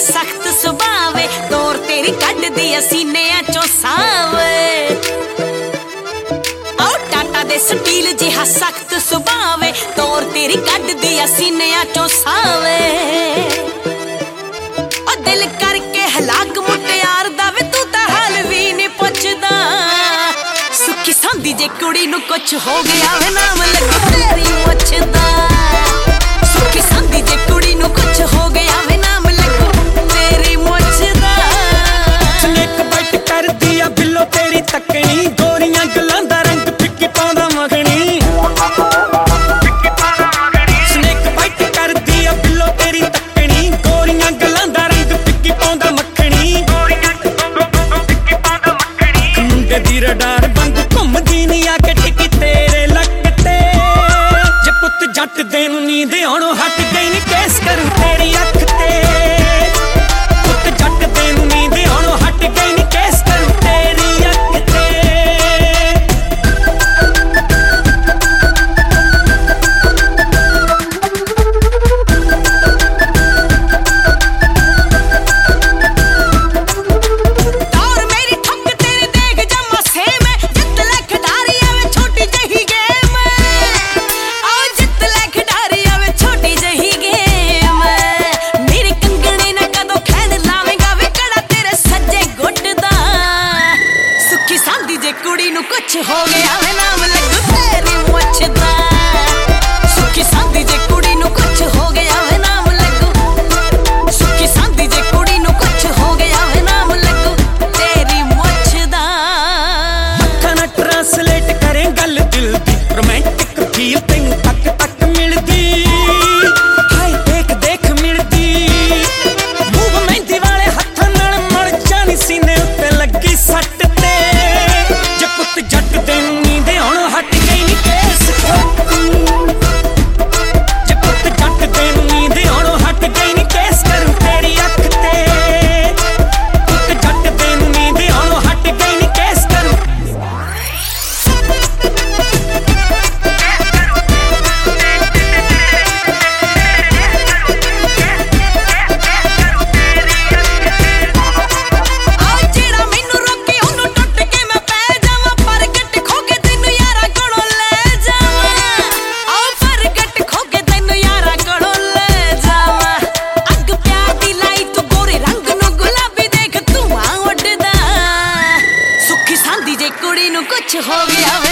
सख्त सुभावे, तोर तेरी कड दिया सीनिया चो सावे। टाटा दे स्टील जिहा सख्त सुभावे, तोर तेरी कड दिया सीनिया चो सावे। दिल करके हलाक मुटियार दा वे तू तां हाल भी नहीं पुछदा। सुखी सांदी जे कुड़ी नू कुछ हो गया वे नाम लगो तेरी मुछ दा। सुखी सांदी जे कुड़ी नू कुछ हो गया वे नाम लगो तेरी मुछ दा। स्नेक बाइट कर दिया बिल्लो तेरी तकनी, गोरियां गलां दा रंग फिक्की पाउंदा मखनी। स्नेक बाइट कर दिया बिल्लो तेरी तकनी, गोरियां गलां दा रंग फिक्की पाउंदा मखनी। मुंडे दी रडार वांग घुमदी नी आके टिकी तेरे लक ते। जे पुत जट दे नूं नींद आउणों हट गई नी केस करूं तेरी अख ते। पुत जट दे नूं नींद आउणों हट गई नी केस करूं तेरी अख ते। और मेरी ठुक तेरे देख जम्मा सेम है, जित ले खिडारी आवे छोटी जही गेम। आओ जित ले खिडारी आवे छोटी जही गेम। मेरे कंगणे ना कदों खैन लावेगा वे कड़ा तेरे सज्जे गुट दा। सुखी सांदी जे कुड़ी नू कुछ हो गया वे नाम लगो तेरी मुछ दा। सुखी सांदी जे कुड़ी नू कुछ हो गया वे नाम लगो। सुखी सांदी जे कुड़ी नू कुछ हो गया वे नाम लगो तेरी मुछ दा। अखां नाल ट्रांसलेट करें गल दिल दी, रोमांटिक फील तैनूं तक तक मिलदी। हाय देख देख मिलदी। मूव मेहंदी वाले हत्थां नाल मल जानी सीने उत्ते लगी सट ते। जे पुत जट दे नूं नींद आउणों हट गई नी केस करूं। जे पुत जट दे नूं नींद आउणों हट गई नी केस करूं तेरी अख ते। पुत जट दे नूं नींद आउणों हट गई नी केस करूं। आओ जेड़ा मैनू रोके ओनू टुट के मैं पै जावां, प्रगट खो के तैनू यारा कोलों ले जावां। आओ प्रगट खो के तैनू यारा कोलों ले जावां। अग प्यार दी लाई तू गोरे रंग नू गुलाबी देख धुआं उड़दा। सुखी सांदी जे कुड़ी नू कुछ हो गया